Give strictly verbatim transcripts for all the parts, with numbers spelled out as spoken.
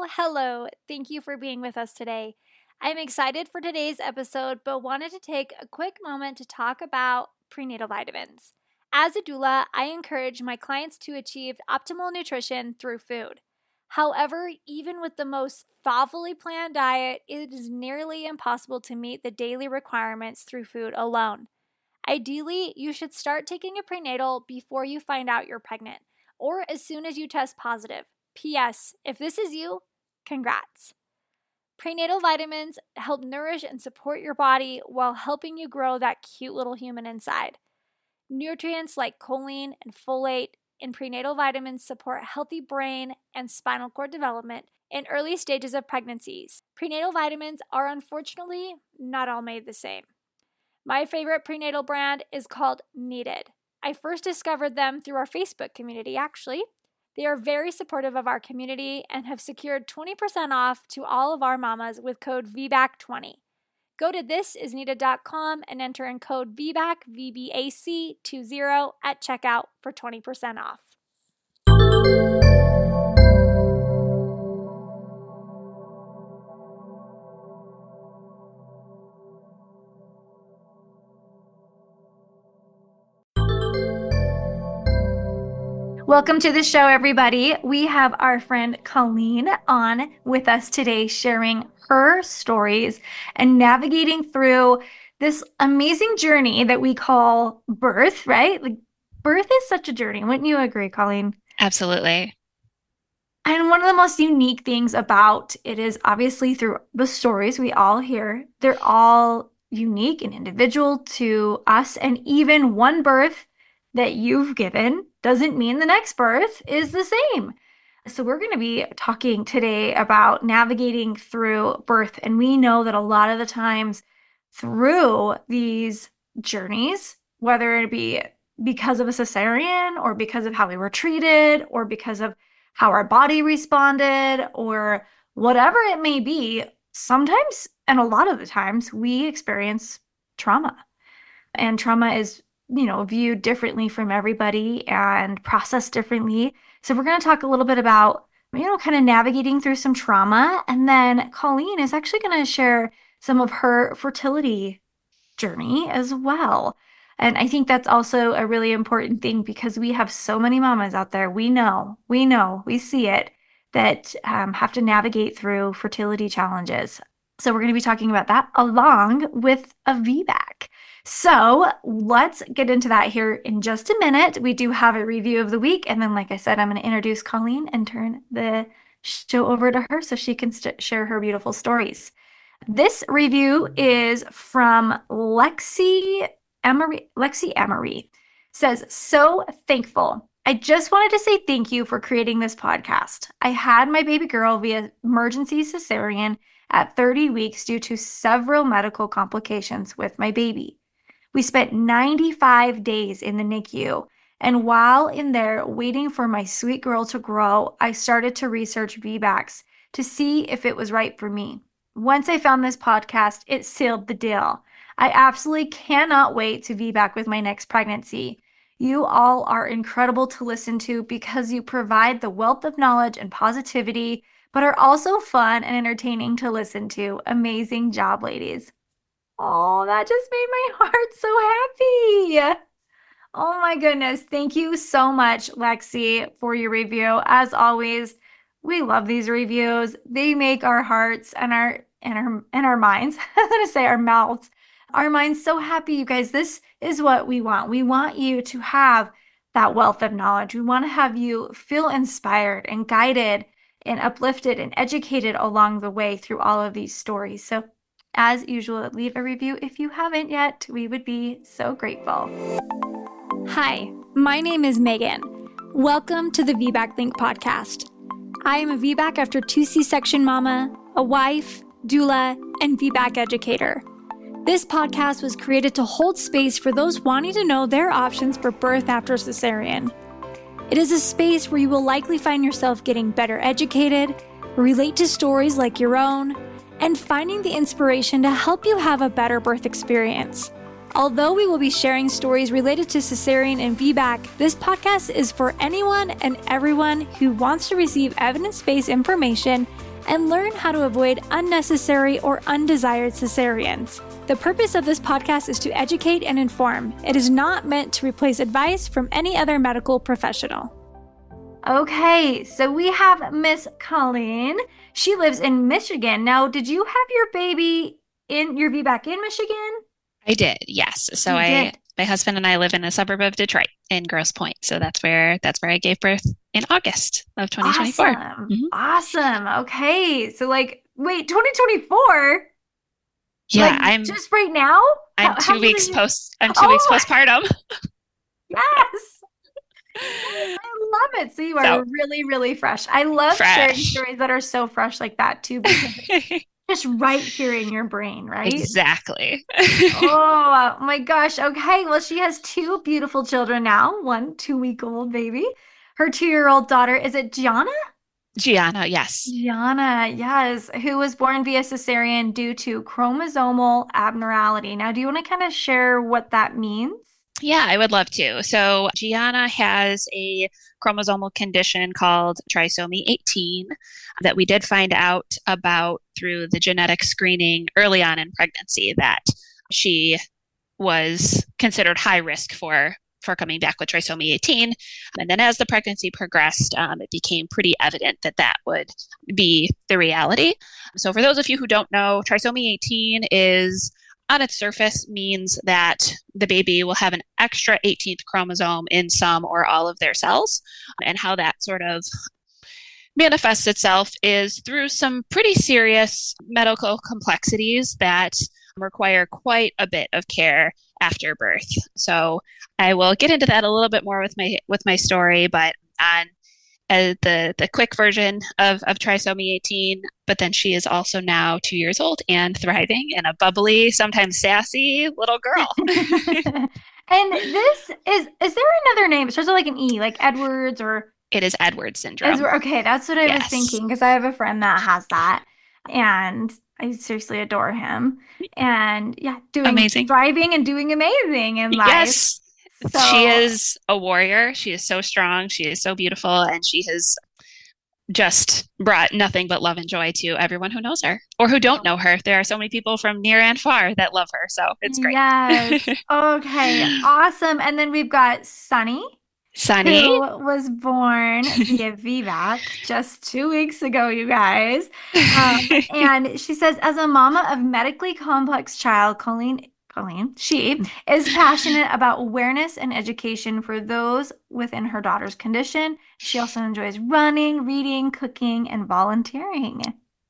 hello. Thank you for being with us today. I'm excited for today's episode, but wanted to take a quick moment to talk about prenatal vitamins. As a doula, I encourage my clients to achieve optimal nutrition through food. However, even with the most thoughtfully planned diet, it is nearly impossible to meet the daily requirements through food alone. Ideally, you should start taking a prenatal before you find out you're pregnant, or as soon as you test positive. P S. If this is you, congrats. Prenatal vitamins help nourish and support your body while helping you grow that cute little human inside. Nutrients like choline and folate in prenatal vitamins support healthy brain and spinal cord development in early stages of pregnancies. Prenatal vitamins are unfortunately not all made the same. My favorite prenatal brand is called Needed. I first discovered them through our Facebook community, actually. They are very supportive of our community and have secured twenty percent off to all of our mamas with code V B A C twenty. Go to this is needed dot com and enter in code V B A C, V B A C twenty at checkout for twenty percent off. Welcome to the show, everybody. We have our friend Colleen on with us today, sharing her stories and navigating through this amazing journey that we call birth, right? Like, birth is such a journey. Wouldn't you agree, Colleen? Absolutely. And one of the most unique things about it is obviously through the stories we all hear, they're all unique and individual to us. And even one birth that you've given doesn't mean the next birth is the same. So we're going to be talking today about navigating through birth. And we know that a lot of the times through these journeys, whether it be because of a cesarean or because of how we were treated or because of how our body responded or whatever it may be, sometimes and a lot of the times we experience trauma. And trauma is you know, viewed differently from everybody and processed differently. So we're going to talk a little bit about, you know, kind of navigating through some trauma. And then Colleen is actually going to share some of her fertility journey as well. And I think that's also a really important thing because we have so many mamas out there. We know, we know, we see it, that um, have to navigate through fertility challenges. So we're going to be talking about that along with a V BAC. So let's get into that here in just a minute. We do have a review of the week. And then, like I said, I'm going to introduce Colleen and turn the show over to her so she can st- share her beautiful stories. This review is from Lexi Emery. Lexi Emery says, so thankful. I just wanted to say thank you for creating this podcast. I had my baby girl via emergency cesarean at thirty weeks due to several medical complications with my baby. We spent ninety-five days in the N I C U, and while in there waiting for my sweet girl to grow, I started to research V BACs to see if it was right for me. Once I found this podcast, it sealed the deal. I absolutely cannot wait to V BAC with my next pregnancy. You all are incredible to listen to because you provide the wealth of knowledge and positivity, but are also fun and entertaining to listen to. Amazing job, ladies. Oh, that just made my heart so happy. Oh my goodness. Thank you so much, Lexi, for your review. As always, we love these reviews. They make our hearts and our and our and our minds, I'm going to say our mouths, our minds so happy, you guys. This is what we want. We want you to have that wealth of knowledge. We want to have you feel inspired and guided and uplifted and educated along the way through all of these stories. So as usual, leave a review if you haven't yet. We would be so grateful. Hi, my name is Megan. Welcome to the V BAC Link podcast. I am a V BAC after two C-section mama, a wife, doula, and V BAC educator. This podcast was created to hold space for those wanting to know their options for birth after cesarean. It is a space where you will likely find yourself getting better educated, relate to stories like your own, and finding the inspiration to help you have a better birth experience. Although we will be sharing stories related to cesarean and V BAC, this podcast is for anyone and everyone who wants to receive evidence-based information and learn how to avoid unnecessary or undesired cesareans. The purpose of this podcast is to educate and inform. It is not meant to replace advice from any other medical professional. Okay, so we have Miss Colleen. She lives in Michigan. Now, did you have your baby in your V BAC in Michigan? I did, yes. So You I, did. my husband and I live in a suburb of Detroit in Grosse Pointe. So that's where that's where I gave birth in August of twenty twenty-four. Awesome. Mhm. Awesome. Okay, so like, wait, twenty twenty-four? Yeah, Like I'm just right now? I'm How, how two old are weeks you? post I'm two Oh weeks my, postpartum. yes. I love it. So you So are really, really fresh. I love sharing fresh. stories that are so fresh like that too, because it's just right here in your brain, right? Exactly. Oh my gosh. Okay. Well, she has two beautiful children now, one two-week-old baby. Her two-year-old daughter, is it Gianna? Gianna, yes. Gianna, yes, who was born via cesarean due to chromosomal abnormality. Now, do you want to kind of share what that means? Yeah, I would love to. So Gianna has a chromosomal condition called trisomy eighteen that we did find out about through the genetic screening early on in pregnancy, that she was considered high risk for for coming back with trisomy eighteen. And then as the pregnancy progressed, um, it became pretty evident that that would be the reality. So for those of you who don't know, trisomy eighteen is on its surface means that the baby will have an extra eighteenth chromosome in some or all of their cells. And how that sort of manifests itself is through some pretty serious medical complexities that require quite a bit of care after birth. So I will get into that a little bit more with my with my story, but on uh, the the quick version of, of trisomy eighteen, but then she is also now two years old and thriving and a bubbly, sometimes sassy little girl. And this is, is there another name? It starts with like an E, like Edwards or It is Edwards syndrome. Edward. Okay, that's what I was Yes. thinking because I have a friend that has that. And I seriously adore him. And yeah, doing Amazing. thriving and doing amazing in life. Yes. She So is a warrior. She is so strong. She is so beautiful. And she has just brought nothing but love and joy to everyone who knows her or who don't know her. There are so many people from near and far that love her. So it's great. yes. Okay, awesome. And then we've got Sunny, Sunny. who was born via V BAC just two weeks ago, you guys. Um, and she says, as a mama of medically complex child, Colleen, Colleen, she is passionate about awareness and education for those within her daughter's condition. She also enjoys running, reading, cooking, and volunteering.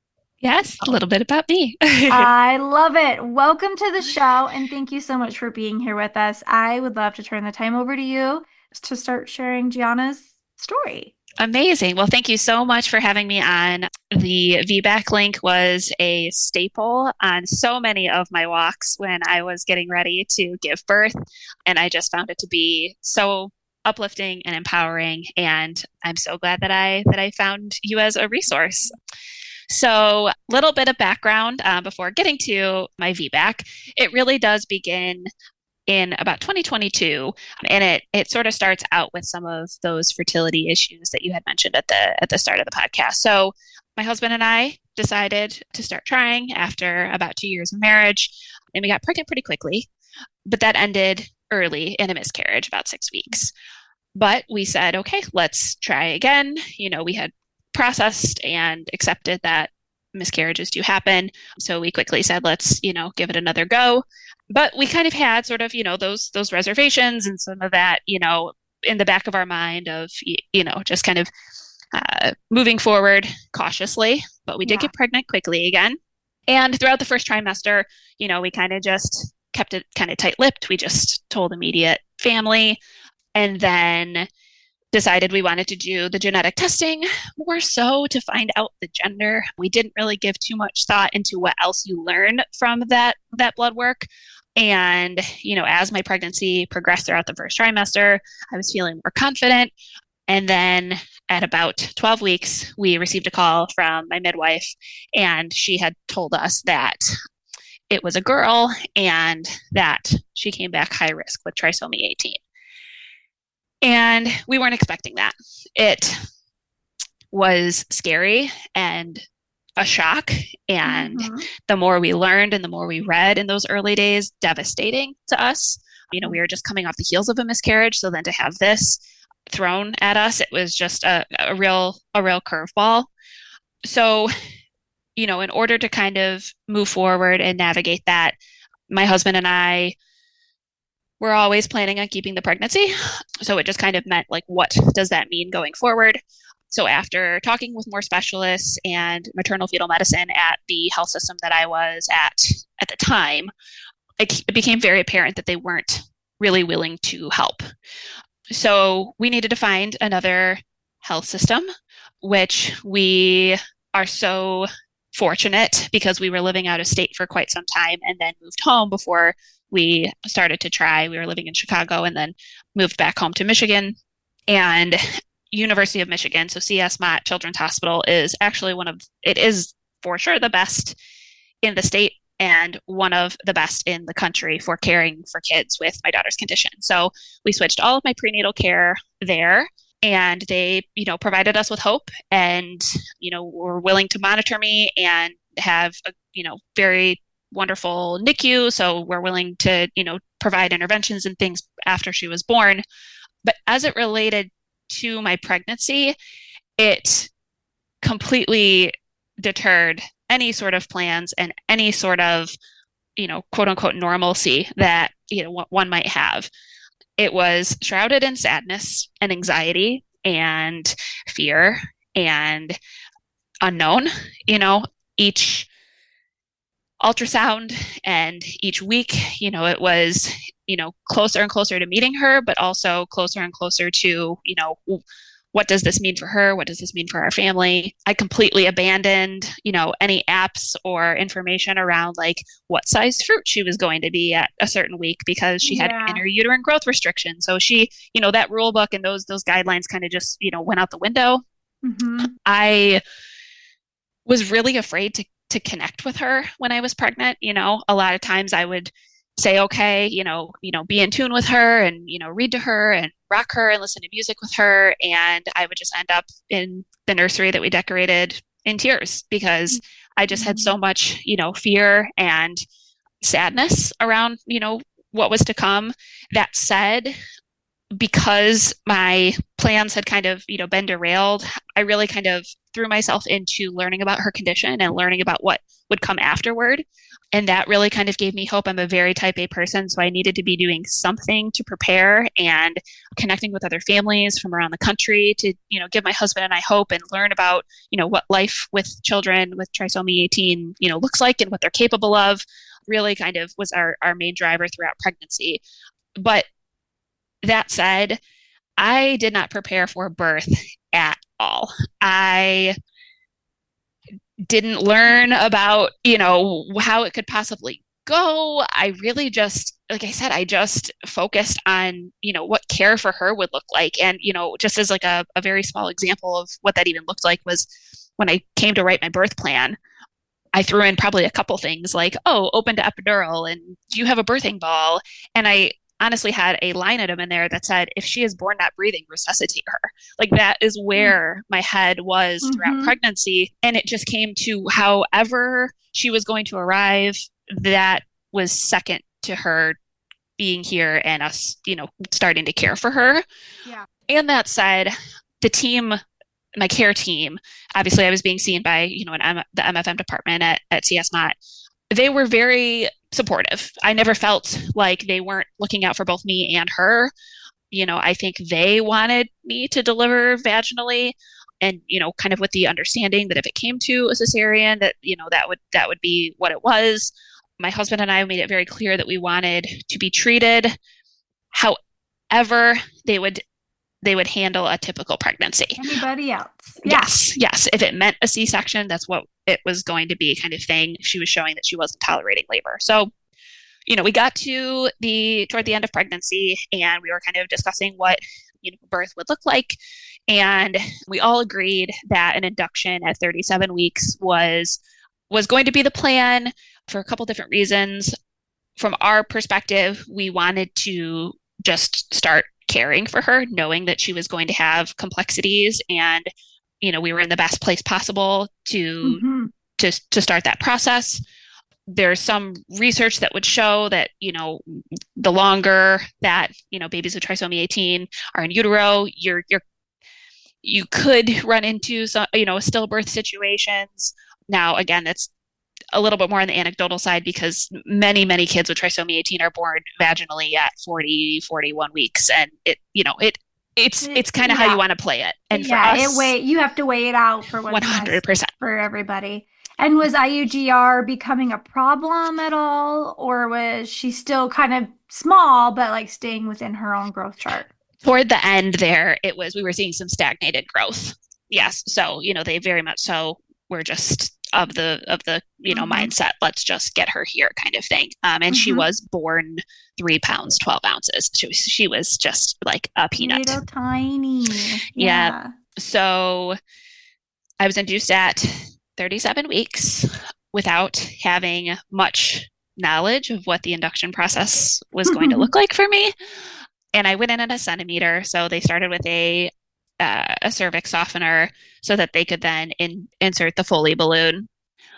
Yes, a little bit about me. I love it. Welcome to the show, and thank you so much for being here with us. I would love to turn the time over to you to start sharing Gianna's story. Amazing. Well, thank you so much for having me on. The V BAC link was a staple on so many of my walks when I was getting ready to give birth. And I just found it to be so uplifting and empowering. And I'm so glad that I that I found you as a resource. So, a little bit of background uh, before getting to my V BAC. It really does begin in about twenty twenty-two, and it it sort of starts out with some of those fertility issues that you had mentioned at the at the start of the podcast. So my husband and I decided to start trying after about two years of marriage, and we got pregnant pretty quickly, but that ended early in a miscarriage, about six weeks. But we said, okay, let's try again. You know, we had processed and accepted that miscarriages do happen. So we quickly said, let's, you know, give it another go. But we kind of had sort of, you know, those those reservations and some of that, you know, in the back of our mind of, you know, just kind of uh, moving forward cautiously. But we did Yeah. get pregnant quickly again. And throughout the first trimester, you know, we kind of just kept it kind of tight-lipped. We just told immediate family, and then decided we wanted to do the genetic testing more so to find out the gender. We didn't really give too much thought into what else you learn from that that blood work. And, you know, as my pregnancy progressed throughout the first trimester, I was feeling more confident. And then at about twelve weeks, we received a call from my midwife, and she had told us that it was a girl and that she came back high risk with trisomy eighteen. And we weren't expecting that. It was scary and a shock. And Mm-hmm. the more we learned and the more we read in those early days, devastating to us. You know, we were just coming off the heels of a miscarriage. So then to have this thrown at us, it was just a, a real, a real curveball. So, you know, in order to kind of move forward and navigate that, my husband and I were always planning on keeping the pregnancy. So it just kind of meant like, what does that mean going forward? So after talking with more specialists and maternal fetal medicine at the health system that I was at at the time, it, it became very apparent that they weren't really willing to help. So we needed to find another health system, which we are so fortunate because we were living out of state for quite some time and then moved home before we started to try. We were living in Chicago and then moved back home to Michigan. And University of Michigan, so C S Mott Children's Hospital, is actually one of, it is for sure the best in the state and one of the best in the country for caring for kids with my daughter's condition. So we switched all of my prenatal care there, and they, you know, provided us with hope and, you know, were willing to monitor me and have a, you know, very wonderful N I C U. So we're willing to, you know, provide interventions and things after she was born. But as it related to my pregnancy, it completely deterred any sort of plans and any sort of, you know, quote unquote normalcy that, you know, one might have. It was shrouded in sadness and anxiety and fear and unknown. You know, each ultrasound and each week, you know, it was, you know, closer and closer to meeting her, but also closer and closer to, you know, what does this mean for her? What does this mean for our family? I completely abandoned, you know, any apps or information around like what size fruit she was going to be at a certain week because she had Yeah. interuterine growth restrictions. So she, you know, that rule book and those those guidelines kind of just, you know, went out the window. Mm-hmm. I was really afraid to to connect with her when I was pregnant. You know, a lot of times I would say, okay, you know, you know, be in tune with her and, you know, read to her and rock her and listen to music with her. And I would just end up in the nursery that we decorated in tears because I just had so much, you know, fear and sadness around, you know, what was to come. That said, because my plans had kind of, you know, been derailed, I really kind of threw myself into learning about her condition and learning about what would come afterward. And that really kind of gave me hope. I'm a very type A person, so I needed to be doing something to prepare and connecting with other families from around the country to, you know, give my husband and I hope and learn about, you know, what life with children with trisomy eighteen, you know, looks like and what they're capable of. Really kind of was our, our main driver throughout pregnancy. But that said, I did not prepare for birth at all. I didn't learn about, you know, how it could possibly go. I really just, like I said, I just focused on, you know, what care for her would look like. And, you know, just as like a, a very small example of what that even looked like was when I came to write my birth plan, I threw in probably a couple things like, oh, open to epidural and do you have a birthing ball? And I honestly had a line item in there that said, if she is born not breathing, resuscitate her. Like that is where my head was throughout Mm-hmm. pregnancy. And it just came to however she was going to arrive, that was second to her being here and us, you know, starting to care for her. Yeah. And that said, the team, my care team, obviously I was being seen by, you know, an M- the M F M department at, at C S Mott. They were very supportive. I never felt like they weren't looking out for both me and her. You know, I think they wanted me to deliver vaginally and, you know, kind of with the understanding that if it came to a cesarean, that, you know, that would, that would be what it was. My husband and I made it very clear that we wanted to be treated however they would they would handle a typical pregnancy. Anybody else? Yeah. Yes, yes. If it meant a C-section, that's what it was going to be, kind of thing. If she was showing that she wasn't tolerating labor. So, you know, we got to the toward the end of pregnancy and we were kind of discussing what, you know, birth would look like. And we all agreed that an induction at thirty-seven weeks was was going to be the plan for a couple different reasons. From our perspective, we wanted to just start caring for her, knowing that she was going to have complexities and, you know, we were in the best place possible to Mm-hmm. to, to start that process. There's some research that would show that, you know, the longer that, you know, babies with trisomy eighteen are in utero, you're, you're, you could run into some, you know, stillbirth situations. Now, again, that's a little bit more on the anecdotal side because many, many kids with trisomy eighteen are born vaginally at forty, forty-one weeks. And it, you know, it, it's, it's kind of yeah. how you want to play it. And yeah, for us, it weigh, you have to weigh it out for what's one hundred percent best for everybody. And was I U G R becoming a problem at all? Or was she still kind of small, but like staying within her own growth chart? Toward the end there, it was, we were seeing some stagnated growth. Yes. So, you know, they very much so were just of the, of the, you know, mm-hmm. mindset, let's just get her here kind of thing. Um, and mm-hmm. she was born three pounds, twelve ounces. She was, she was just like a peanut. Little tiny. Yeah. yeah. So I was induced at thirty-seven weeks without having much knowledge of what the induction process was going to look like for me. And I went in at a centimeter. So they started with a uh, a cervix softener so that they could then in, insert the Foley balloon.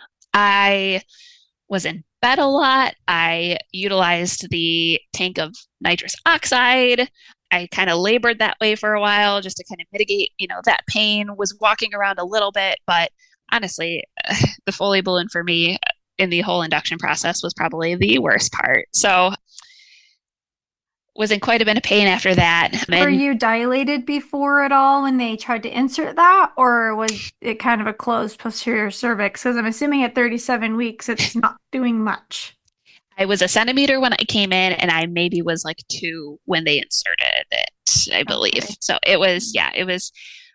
I was in bed a lot. I utilized the tank of nitrous oxide. I kind of labored that way for a while just to kind of mitigate, you know, that pain. Was walking around a little bit, but honestly, the Foley balloon for me in the whole induction process was probably the worst part. So was in quite a bit of pain after that. Were and, you dilated before at all when they tried to insert that, or was it kind of a closed posterior cervix? Because I'm assuming at thirty-seven weeks, it's not doing much. I was a centimeter when I came in, and I maybe was like two when they inserted it, I believe. Okay. So it was, yeah, it was,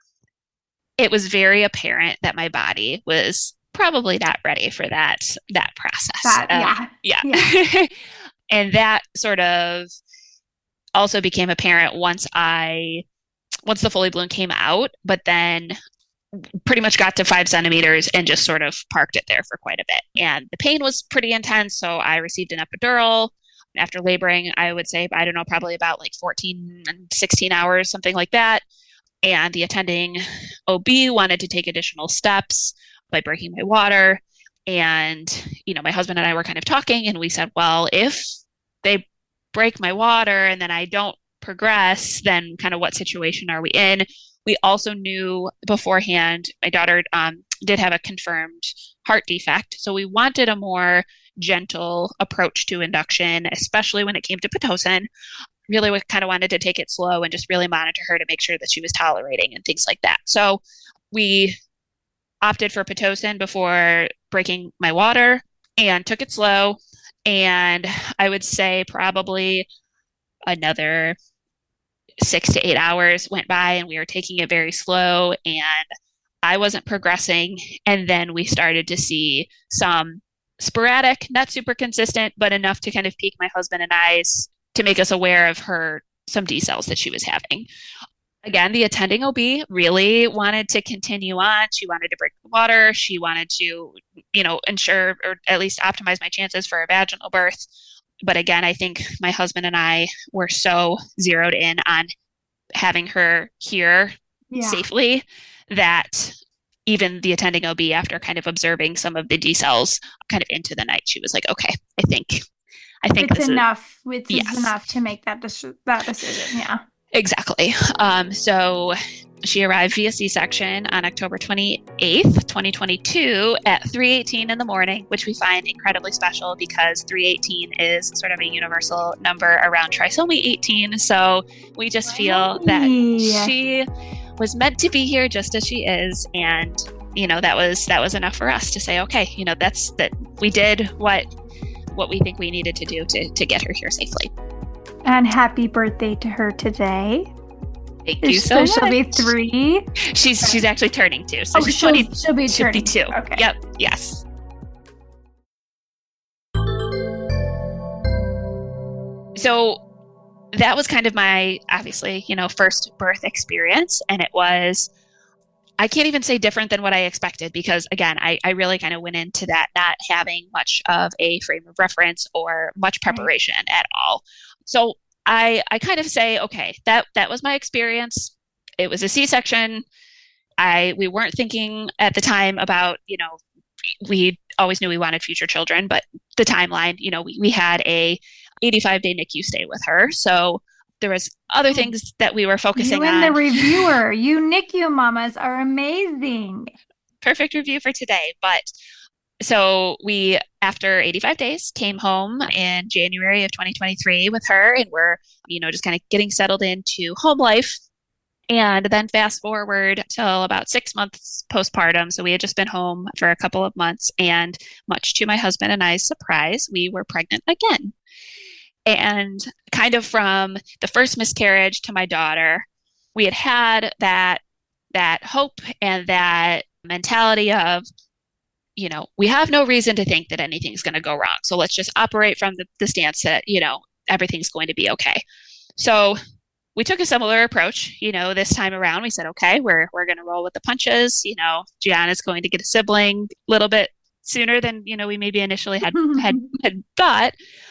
it was very apparent that my body was probably not ready for that, that process. That, uh, yeah. Yeah. yeah. And that sort of also became apparent once I, once the Foley balloon came out, but then pretty much got to five centimeters and just sort of parked it there for quite a bit. And the pain was pretty intense. So I received an epidural after laboring, I would say, I don't know, probably about like fourteen and sixteen hours, something like that. And the attending O B wanted to take additional steps by breaking my water. And, you know, my husband and I were kind of talking, and we said, well, if they break my water and then I don't progress, then kind of what situation are we in? We also knew beforehand, my daughter um, did have a confirmed heart defect. So we wanted a more gentle approach to induction, especially when it came to Pitocin. Really we kind of wanted to take it slow and just really monitor her to make sure that she was tolerating and things like that. So we opted for Pitocin before breaking my water and took it slow. And I would say probably another six to eight hours went by, and we were taking it very slow, and I wasn't progressing. And then we started to see some sporadic, not super consistent, but enough to kind of pique my husband and I's to make us aware of her, some decels that she was having. Again, the attending O B really wanted to continue on. She wanted to break the water. She wanted to, you know, ensure or at least optimize my chances for a vaginal birth. But again, I think my husband and I were so zeroed in on having her here yeah. safely that even the attending O B, after kind of observing some of the decels kind of into the night, she was like, okay, I think, I think it's this enough. Is, it's yes. enough to make that, de- that decision. Yeah. Exactly. Um, so she arrived via C-section on October twenty-eighth, twenty twenty-two at three eighteen in the morning, which we find incredibly special because three eighteen is sort of a universal number around trisomy eighteen. So we just feel that she was meant to be here just as she is. And, you know, that was, that was enough for us to say, okay, you know, that's that we did what, what we think we needed to do to, to get her here safely. And happy birthday to her today. Thank you so, so much. She'll be three. She's she's actually turning two. So oh, she's she'll, twenty. She'll be she'll turning be two. Okay. Yep. Yes. So that was kind of my, obviously, you know, first birth experience. And it was, I can't even say different than what I expected because, again, I, I really kind of went into that not having much of a frame of reference or much preparation right. at all. So I I kind of say, okay, that that was my experience. It was a C-section. I we weren't thinking at the time about, you know, we always knew we wanted future children, but the timeline, you know, we, we had a eighty-five day N I C U stay with her. So there was other things that we were You focusing and the on. reviewer, you N I C U mamas are amazing. Perfect review for today. But so we, after eighty-five days, came home in January of twenty twenty-three with her, and we're, you know, just kind of getting settled into home life. And then fast forward till about six months postpartum. So we had just been home for a couple of months, and much to my husband and I's surprise, we were pregnant again. And kind of from the first miscarriage to my daughter, we had had that that hope and that mentality of, you know, we have no reason to think that anything's going to go wrong. So let's just operate from the, the stance that, you know, everything's going to be okay. So we took a similar approach, you know, this time around. We said, okay, we're we're going to roll with the punches. You know, Gianna's going to get a sibling a little bit sooner than, you know, we maybe initially had had had thought.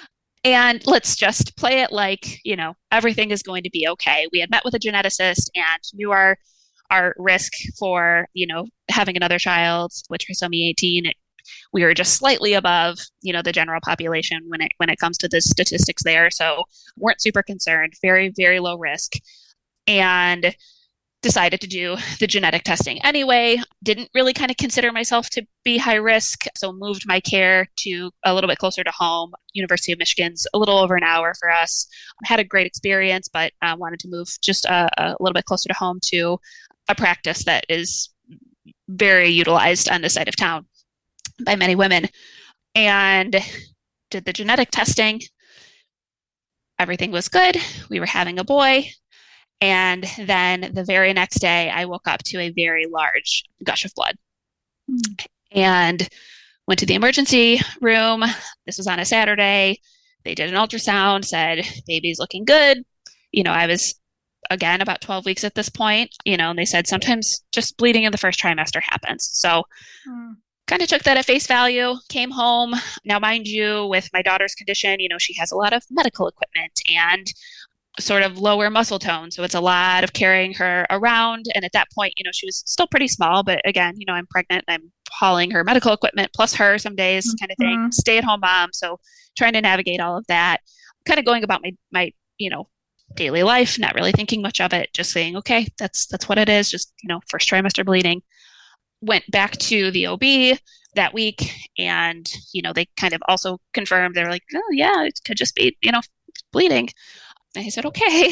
And let's just play it like, you know, everything is going to be okay. We had met with a geneticist and knew our our risk for, you know, having another child with trisomy eighteen. It, we were just slightly above, you know, the general population when it when it comes to the statistics there. So weren't super concerned, very, very low risk. And decided to do the genetic testing anyway. Didn't really kind of consider myself to be high risk. So moved my care to a little bit closer to home. University of Michigan's a little over an hour for us. Had a great experience, but uh, wanted to move just a, a little bit closer to home to a practice that is very utilized on this side of town by many women. And did the genetic testing. Everything was good. We were having a boy. And then the very next day, I woke up to a very large gush of blood mm. and went to the emergency room. This was on a Saturday. They did an ultrasound, said, baby's looking good. You know, I was, again, about twelve weeks at this point, you know, and they said sometimes just bleeding in the first trimester happens. So mm. kind of took that at face value, came home. Now, mind you, with my daughter's condition, you know, she has a lot of medical equipment and sort of lower muscle tone. So it's a lot of carrying her around. And at that point, you know, she was still pretty small, but again, you know, I'm pregnant, I'm hauling her medical equipment plus her some days mm-hmm. kind of thing, stay at home mom. So trying to navigate all of that, kind of going about my, my, you know, daily life, not really thinking much of it, just saying, okay, that's, that's what it is. Just, you know, first trimester bleeding. Went back to the O B that week. And, you know, they kind of also confirmed, they were like, oh yeah, it could just be, you know, bleeding. And I said, okay.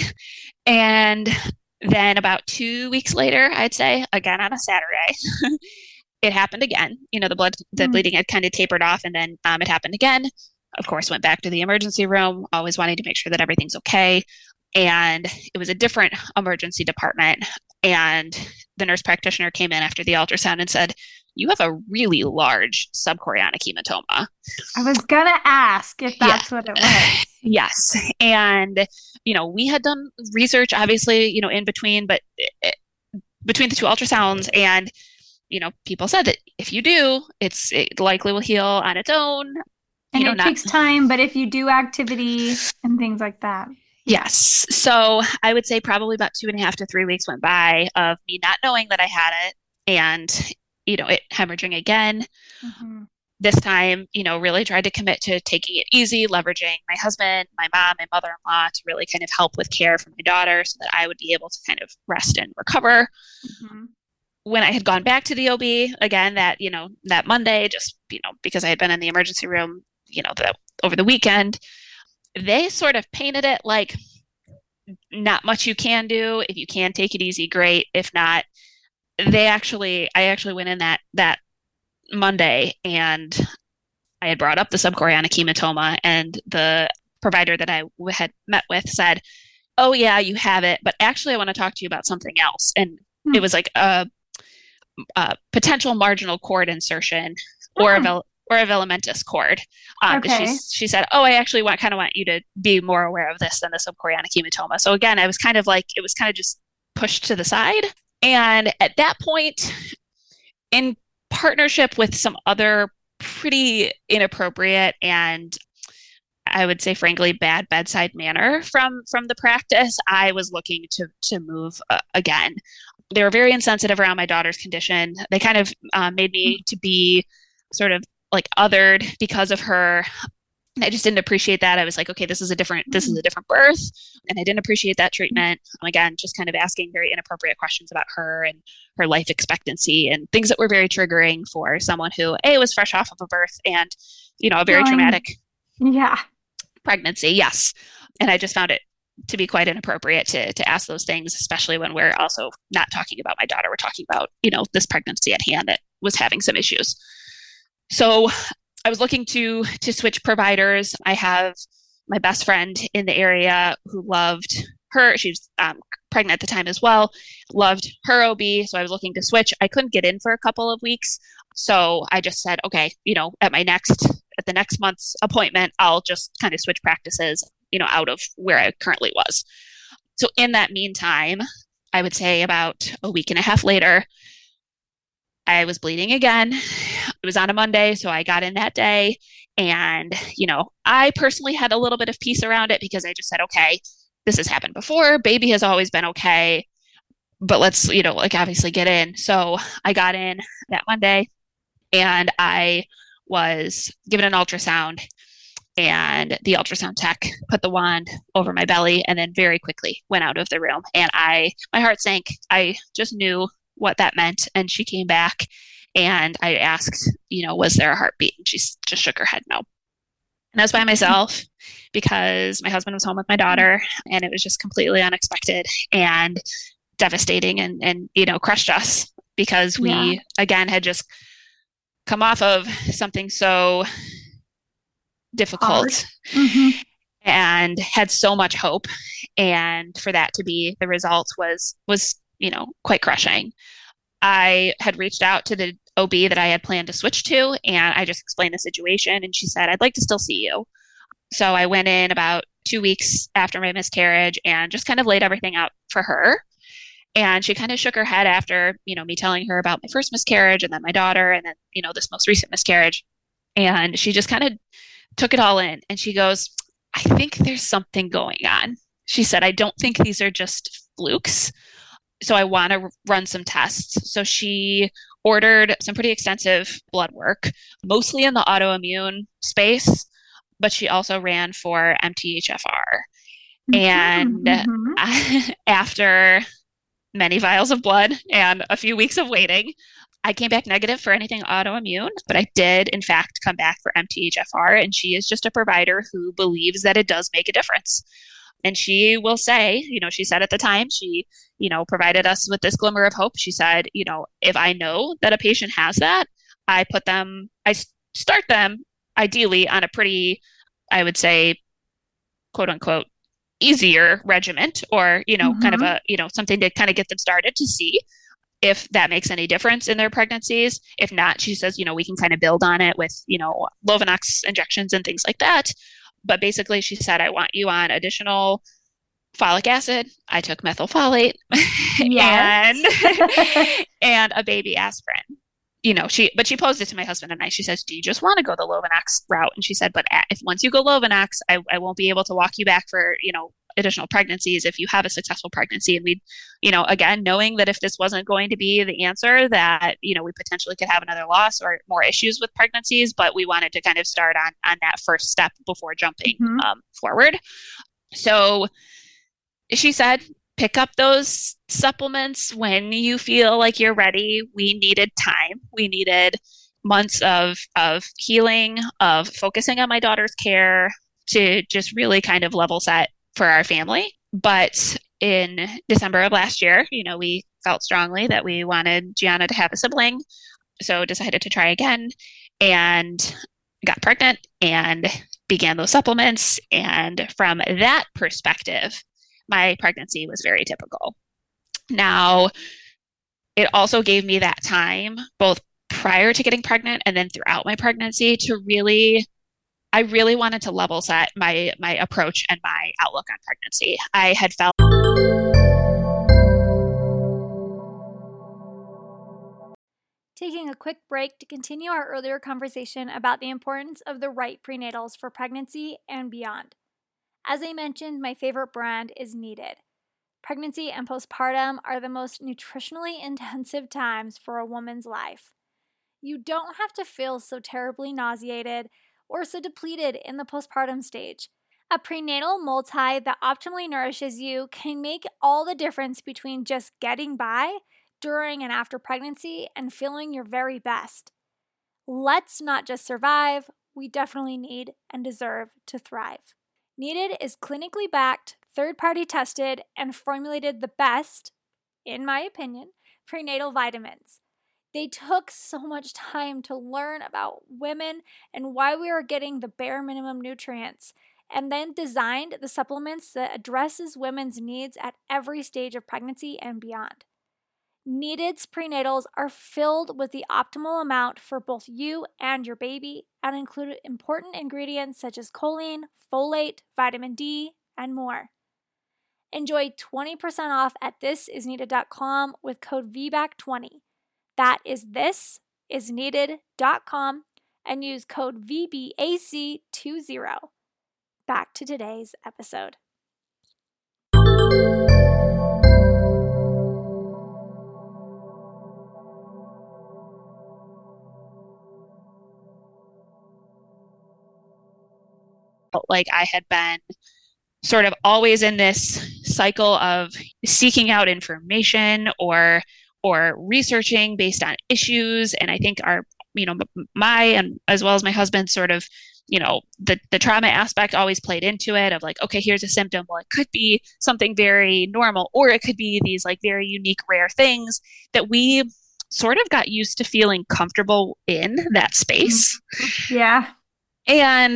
And then about two weeks later, I'd say, again on a Saturday, it happened again. You know, the blood, the mm. bleeding had kind of tapered off, and then um, it happened again. Of course, went back to the emergency room, always wanting to make sure that everything's okay. And it was a different emergency department. And the nurse practitioner came in after the ultrasound and said, you have a really large subchorionic hematoma. I was going to ask if that's yeah. what it was. Yes. And, you know, we had done research, obviously, you know, in between, but it, between the two ultrasounds, and, you know, people said that if you do, it's, it likely will heal on its own. And you know, it not, takes time, but if you do activity and things like that. Yes. So I would say probably about two and a half to three weeks went by of me not knowing that I had it, and, you know, it hemorrhaging again. Mm-hmm. This time, you know, really tried to commit to taking it easy, leveraging my husband, my mom, my mother-in-law to really kind of help with care for my daughter so that I would be able to kind of rest and recover. Mm-hmm. When I had gone back to the O B again, that, you know, that Monday, just, you know, because I had been in the emergency room, you know, the, over the weekend, they sort of painted it like not much you can do. If you can take it easy, great. If not, they actually, I actually went in that, that Monday, and I had brought up the subchorionic hematoma, and the provider that I had met with said, oh yeah, you have it, but actually I want to talk to you about something else. And hmm. it was like a, a potential marginal cord insertion or hmm. a or a filamentous cord. Um, okay. she, she said, oh, I actually want kind of want you to be more aware of this than the subchorionic hematoma. So again, I was kind of like, it was kind of just pushed to the side. And at that point, in partnership with some other pretty inappropriate and I would say, frankly, bad bedside manner from, from the practice, I was looking to, to move uh, again. They were very insensitive around my daughter's condition. They kind of uh, made me to be sort of like othered because of her. I just didn't appreciate that. I was like, okay, this is a different, this is a different birth. And I didn't appreciate that treatment. Again, just kind of asking very inappropriate questions about her and her life expectancy and things that were very triggering for someone who, A, was fresh off of a birth and, you know, a very Feeling, traumatic yeah. pregnancy. Yes. And I just found it to be quite inappropriate to, to ask those things, especially when we're also not talking about my daughter. We're talking about, you know, this pregnancy at hand that was having some issues. So I was looking to to switch providers. I have my best friend in the area who loved her. She was um, pregnant at the time as well, loved her O B. So I was looking to switch. I couldn't get in for a couple of weeks. So I just said, okay, you know, at my next, at the next month's appointment, I'll just kind of switch practices, you know, out of where I currently was. So in that meantime, I would say about a week and a half later, I was bleeding again. It was on a Monday, so I got in that day. And, you know, I personally had a little bit of peace around it because I just said, okay, this has happened before. Baby has always been okay, but let's, you know, like obviously get in. So I got in that Monday and I was given an ultrasound, and the ultrasound tech put the wand over my belly and then very quickly went out of the room. And I, my heart sank. I just knew what that meant. And she came back and I asked, you know, was there a heartbeat? And she just shook her head no. And I was by myself because my husband was home with my daughter, and it was just completely unexpected and devastating, and, and you know, crushed us because we, yeah. again, had just come off of something so difficult mm-hmm. and had so much hope. And for that to be the result was, was, you know, quite crushing. I had reached out to the O B that I had planned to switch to, and I just explained the situation, and she said, I'd like to still see you. So I went in about two weeks after my miscarriage and just kind of laid everything out for her. And she kind of shook her head after, you know, me telling her about my first miscarriage and then my daughter and then, you know, this most recent miscarriage. And she just kind of took it all in. And she goes, I think there's something going on. She said, I don't think these are just flukes. So I want to run some tests. So she ordered some pretty extensive blood work, mostly in the autoimmune space, but she also ran for M T H F R. Mm-hmm, and mm-hmm. I, after many vials of blood and a few weeks of waiting, I came back negative for anything autoimmune, but I did, in fact, come back for M T H F R. And she is just a provider who believes that it does make a difference. And she will say, you know, she said at the time, she, you know, provided us with this glimmer of hope. She said, you know, if I know that a patient has that, I put them, I start them ideally on a pretty, I would say, quote unquote, easier regiment, or, you know, mm-hmm. kind of a, you know, something to kind of get them started to see if that makes any difference in their pregnancies. If not, she says, you know, we can kind of build on it with, you know, Lovenox injections and things like that. But basically, she said, I want you on additional folic acid. I took methylfolate and and a baby aspirin. You know, she, but she posed it to my husband and I. She says, do you just want to go the Lovenox route? And she said, but if once you go Lovenox, I, I won't be able to walk you back for, you know, additional pregnancies if you have a successful pregnancy. And we, you know, again, knowing that if this wasn't going to be the answer, that, you know, we potentially could have another loss or more issues with pregnancies, but we wanted to kind of start on, on that first step before jumping mm-hmm. um, forward. So she said, pick up those supplements when you feel like you're ready. We needed time. We needed months of, of healing, of focusing on my daughter's care to just really kind of level set for our family. But in December of last year, you know, we felt strongly that we wanted Gianna to have a sibling. So decided to try again and got pregnant and began those supplements. And from that perspective, my pregnancy was very typical. Now, it also gave me that time, both prior to getting pregnant and then throughout my pregnancy, to really, I really wanted to level set my, my approach and my outlook on pregnancy. I had felt Taking a quick break to continue our earlier conversation about the importance of the right prenatals for pregnancy and beyond. As I mentioned, my favorite brand is Needed. Pregnancy and postpartum are the most nutritionally intensive times for a woman's life. You don't have to feel so terribly nauseated or so depleted in the postpartum stage. A prenatal multi that optimally nourishes you can make all the difference between just getting by during and after pregnancy and feeling your very best. Let's not just survive, we definitely need and deserve to thrive. Needed is clinically backed, third-party tested, and formulated the best, in my opinion, prenatal vitamins. They took so much time to learn about women and why we are getting the bare minimum nutrients, and then designed the supplements that addresses women's needs at every stage of pregnancy and beyond. Needed's prenatals are filled with the optimal amount for both you and your baby and include important ingredients such as choline, folate, vitamin D, and more. Enjoy twenty percent off at this is needed dot com with code V B A C twenty. That is this is needed dot com and use code V B A C twenty. Back to today's episode. Like I had been sort of always in this cycle of seeking out information or or researching based on issues. And I think our, you know, my and as well as my husband sort of, you know, the, the trauma aspect always played into it of like, okay, here's a symptom. Well, it could be something very normal, or it could be these like very unique, rare things that we sort of got used to feeling comfortable in that space. Yeah. And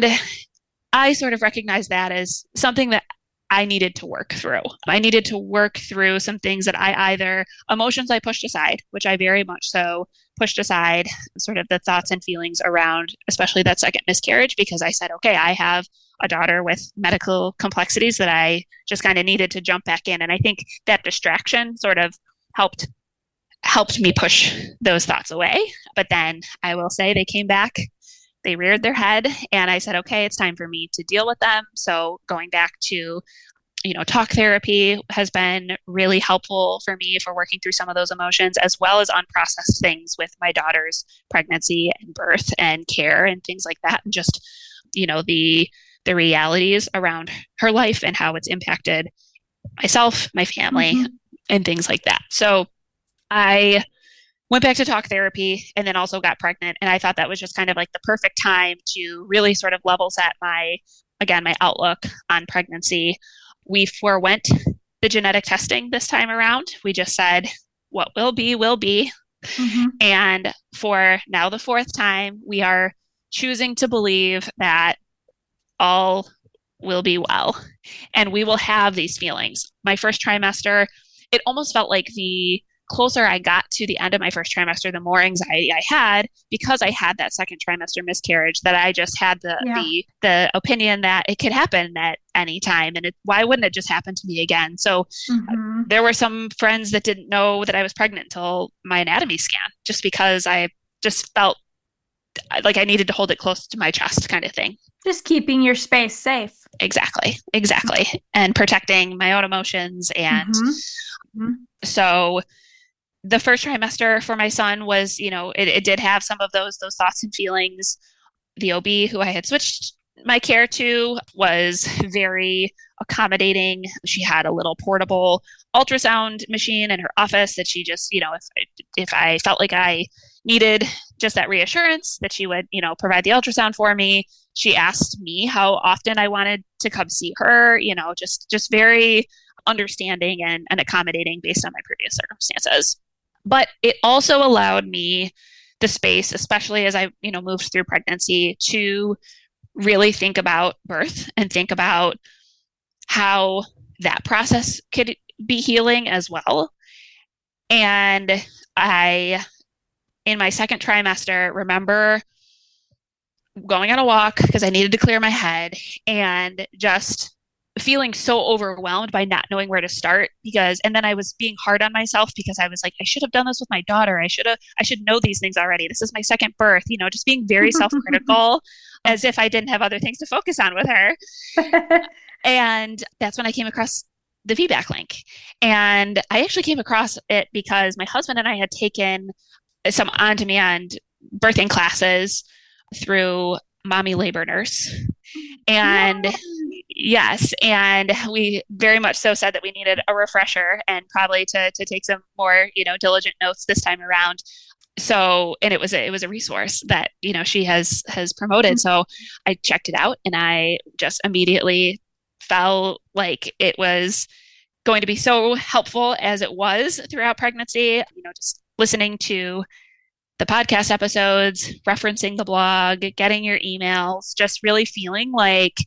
I sort of recognized that as something that I needed to work through. I needed to work through some things that I either, emotions I pushed aside, which I very much so pushed aside, sort of the thoughts and feelings around, especially that second miscarriage, because I said, okay, I have a daughter with medical complexities that I just kind of needed to jump back in. And I think that distraction sort of helped helped me push those thoughts away. But then I will say they came back. They reared their head and I said, okay, it's time for me to deal with them. So going back to, you know, talk therapy has been really helpful for me for working through some of those emotions, as well as unprocessed things with my daughter's pregnancy and birth and care and things like that. And just, you know, the, the realities around her life and how it's impacted myself, my family, mm-hmm. and things like that. So I went back to talk therapy and then also got pregnant. And I thought that was just kind of like the perfect time to really sort of level set my, again, my outlook on pregnancy. We forewent the genetic testing this time around. We just said, what will be, will be. Mm-hmm. And for now, the fourth time, we are choosing to believe that all will be well. And we will have these feelings. My first trimester, it almost felt like the closer I got to the end of my first trimester, the more anxiety I had because I had that second trimester miscarriage, that I just had the yeah. the the opinion that it could happen at any time. And it, why wouldn't it just happen to me again? So mm-hmm. uh, there were some friends that didn't know that I was pregnant until my anatomy scan, just because I just felt like I needed to hold it close to my chest kind of thing. Just keeping your space safe. Exactly. Exactly. And protecting my own emotions. And mm-hmm. Mm-hmm. so the first trimester for my son was, you know, it, it did have some of those, those thoughts and feelings. The O B who I had switched my care to was very accommodating. She had a little portable ultrasound machine in her office that she just, you know, if I, if I felt like I needed just that reassurance that she would, you know, provide the ultrasound for me. She asked me how often I wanted to come see her, you know, just, just very understanding and, and accommodating based on my previous circumstances. But it also allowed me the space, especially as I, you know, moved through pregnancy, to really think about birth and think about how that process could be healing as well. And I, in my second trimester, remember going on a walk because I needed to clear my head and just feeling so overwhelmed by not knowing where to start, because, and then I was being hard on myself because I was like, I should have done this with my daughter. I should have, I should know these things already. This is my second birth, you know, just being very self-critical as if I didn't have other things to focus on with her. And that's when I came across the V BAC link. And I actually came across it because my husband and I had taken some on-demand birthing classes through Mommy Labor Nurse. And Yeah. yes, and we very much so said that we needed a refresher and probably to to take some more, you know, diligent notes this time around. So, and it was a, it was a resource that, you know, she has has promoted. So I checked it out and I just immediately felt like it was going to be so helpful as it was throughout pregnancy, you know, just listening to the podcast episodes, referencing the blog, getting your emails, just really feeling like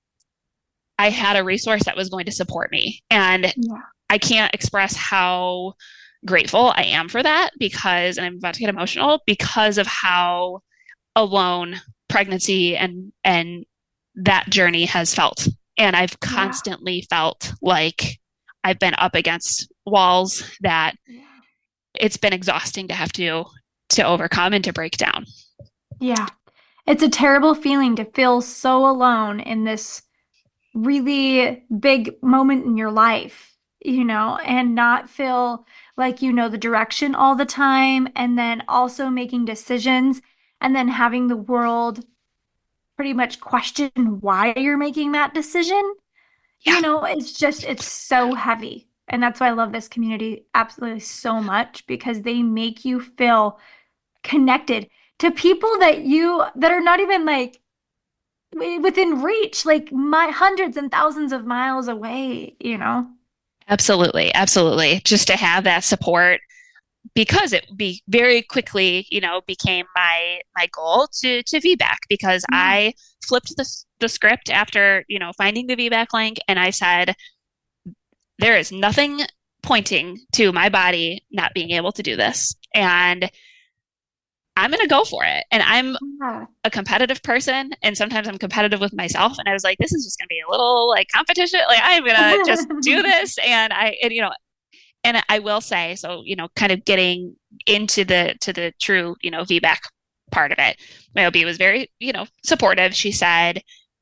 I had a resource that was going to support me. And Yeah. I can't express how grateful I am for that because, and I'm about to get emotional, because of how alone pregnancy and, and that journey has felt. And I've constantly yeah. felt like I've been up against walls that yeah. it's been exhausting to have to to overcome and to break down. Yeah. It's a terrible feeling to feel so alone in this really big moment in your life, you know, and not feel like you know the direction all the time, and then also making decisions and then having the world pretty much question why you're making that decision. Yeah. You know, it's just, it's so heavy. And that's why I love this community absolutely so much, because they make you feel connected to people that you, that are not even like within reach, like my hundreds and thousands of miles away, you know? Absolutely. Absolutely. Just to have that support, because it be very quickly, you know, became my, my goal to, to V BAC, because yeah. I flipped the, the script after, you know, finding the V BAC link. And I said, there is nothing pointing to my body not being able to do this. And I'm going to go for it. And I'm yeah. a competitive person. And sometimes I'm competitive with myself. And I was like, this is just going to be a little like competition. Like I'm going to just do this. And I, and, you know, and I will say, so, you know, kind of getting into the, to the true, you know, V BAC part of it, my O B was very, you know, supportive. She said,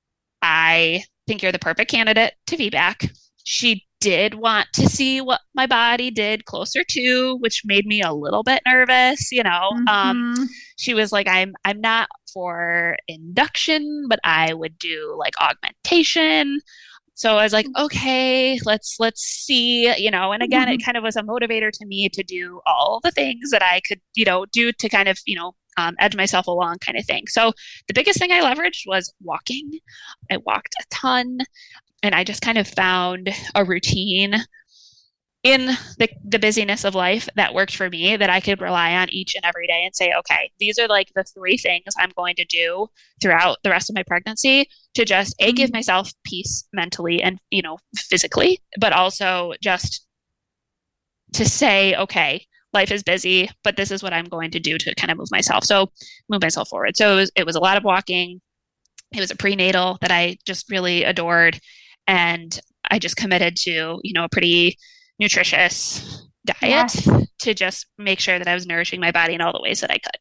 I think you're the perfect candidate to V BAC. She did want to see what my body did closer to, which made me a little bit nervous, you know. Mm-hmm. Um, she was like, I'm I'm not for induction, but I would do like augmentation. So I was like, okay, let's let's see, you know. And again, mm-hmm. it kind of was a motivator to me to do all the things that I could, you know, do to kind of, you know, um, edge myself along kind of thing. So the biggest thing I leveraged was walking. I walked a ton. And I just kind of found a routine in the, the busyness of life that worked for me, that I could rely on each and every day and say, okay, these are like the three things I'm going to do throughout the rest of my pregnancy to just A, give myself peace mentally and, you know, physically, but also just to say, okay, life is busy, but this is what I'm going to do to kind of move myself. So move myself forward. So it was, it was a lot of walking. It was a prenatal that I just really adored. And I just committed to, you know, a pretty nutritious diet yes. to just make sure that I was nourishing my body in all the ways that I could.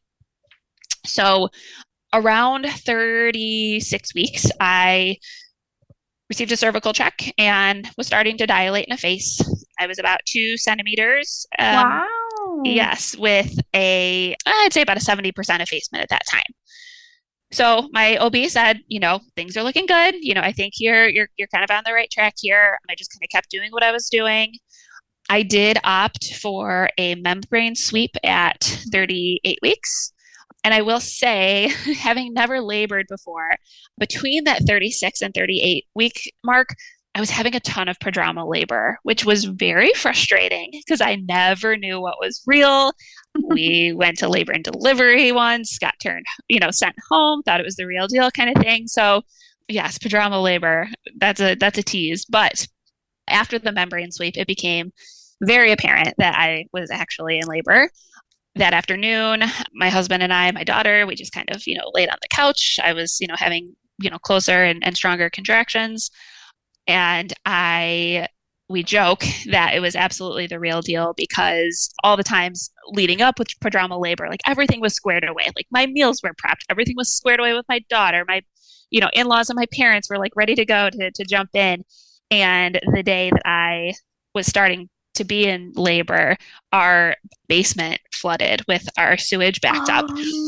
So around thirty-six weeks, I received a cervical check and was starting to dilate in a face. I was about two centimeters. Um, wow. Yes, with a, I'd say about a seventy percent effacement at that time. So my O B said, you know, things are looking good. You know, I think you're you're you're kind of on the right track here. And I just kind of kept doing what I was doing. I did opt for a membrane sweep at thirty-eight weeks. And I will say, having never labored before, between that thirty-six and thirty-eight week mark, I was having a ton of prodromal labor, which was very frustrating because I never knew what was real. We went to labor and delivery once, got turned, you know, sent home, thought it was the real deal kind of thing. So yes, prodromal labor, that's a, that's a tease. But after the membrane sweep, it became very apparent that I was actually in labor. That afternoon, my husband and I, my daughter, we just kind of, you know, laid on the couch. I was, you know, having, you know, closer and, and stronger contractions. And I, we joke that it was absolutely the real deal because all the times leading up with prodromal labor, like everything was squared away. Like my meals were prepped. Everything was squared away with my daughter. My, you know, in-laws and my parents were like ready to go to, to jump in. And the day that I was starting to be in labor, our basement flooded with our sewage backed oh, up.